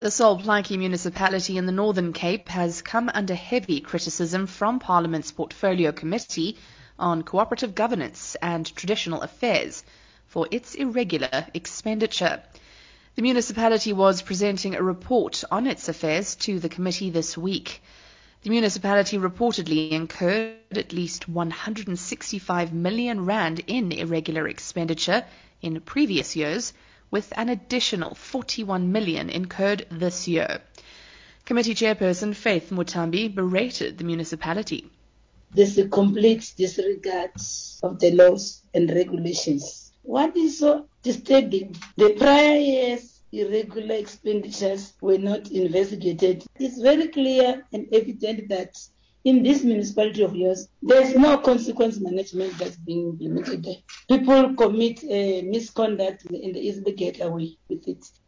The Solplaatje municipality in the Northern Cape has come under heavy criticism from Parliament's Portfolio Committee on Cooperative Governance and Traditional Affairs for its irregular expenditure. The municipality was presenting a report on its affairs to the committee this week. The municipality reportedly incurred at least 165 million rand in irregular expenditure in previous years, with an additional 41 million incurred this year. Committee chairperson Faith Mutambi berated the municipality. There's a complete disregard of the laws and regulations. What is so disturbing? The prior years' irregular expenditures were not investigated. It's very clear and evident that in this municipality of yours, there's no consequence management that's being implemented. People commit misconduct and they easily get away with it.